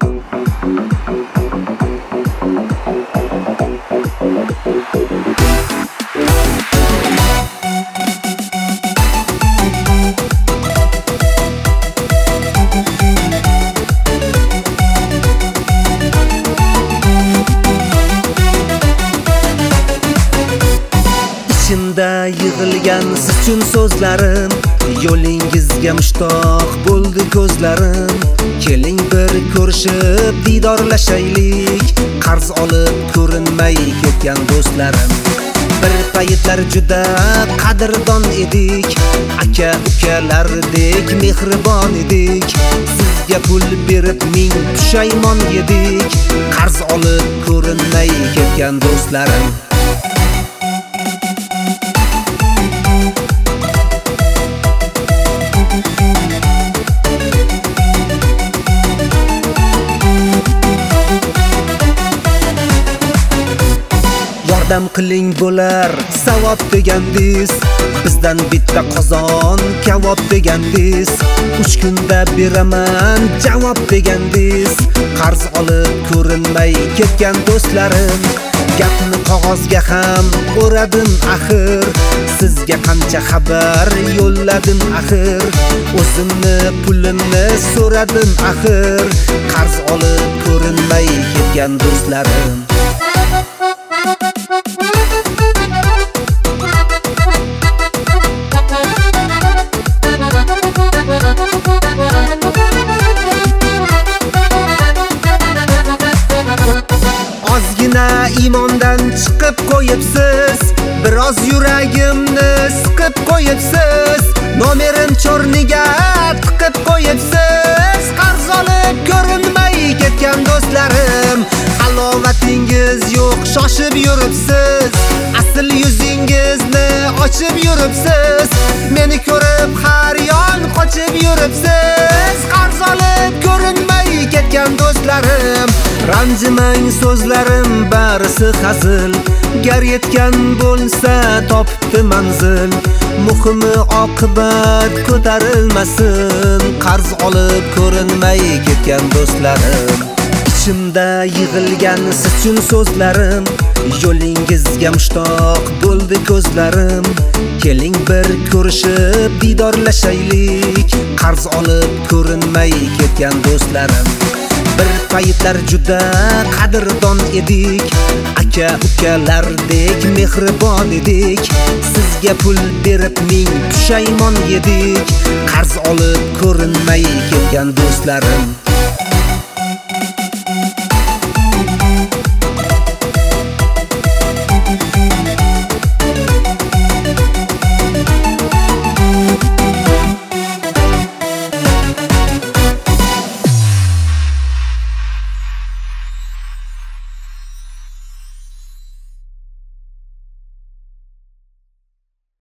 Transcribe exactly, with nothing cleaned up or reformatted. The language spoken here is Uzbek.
İçimda yig'ilgan siz uchun so'zlarim, yo'lingizga mushtoq bo'ldi ko'zlarim. Keling bir ko'rishib didorlashaylik, qarz olib ko'rinmay ketgan do'stlarim. Bir paytlar juda qadrdon edik, aka ukalardek mehribon edik. Sizga pul berib ming pushaymon yedik, qarz olib ko'rinmay ketgan do'stlarim. Yordam qiling bo'lar savob degandiz, bizdan bitta qozon kavob degandiz. Uch kunda beraman javob degandiz, qarz olib ko'rinmay ketgan do'stlarim. Gapni qog'ozga ham o'radim axir, sizga qancha xabar yo'lladim axir. O'zimni pulimni so'radim axir, qarz olib ko'rinmay ketgan do'stlarim. Ozgina imondan chiqib qo'yibsiz, biroz yuragimni siqib qo'yibsiz. Nomerim chorniga tiqib qo'yibsiz, qarz olib ko'rinmay ketgan do'stlarim. Halovatingiz yo'q, shoshib yuribsiz, asl yuzingizni ochib yuribsiz. Meni ko'rib har yon qochib yuribsiz, qarz olib ko'rinmay ketgan do'stlarim. Ranjimang so'zlarim barisi hazil, gar yetgan bo'lsa topibdi manzil. Muhimi oqibat ko'tarilmasin, qarz olib ko'rinmay ketgan do'stlarim. İçimda yig'ilgan siz uchun so'zlarim, yo'lingizga mushtoq bo'ldi ko'zlarim. Keling bir ko'rishib didorlashaylik, qarz olib ko'rinmay ketgan do'stlarim. Bir paytlar juda qadrdon edik, aka ukalardek mehribon edik. Sizga pul berib ming pushaymon yedik, qarz olib ko'rinmay ketgan do'stlarim.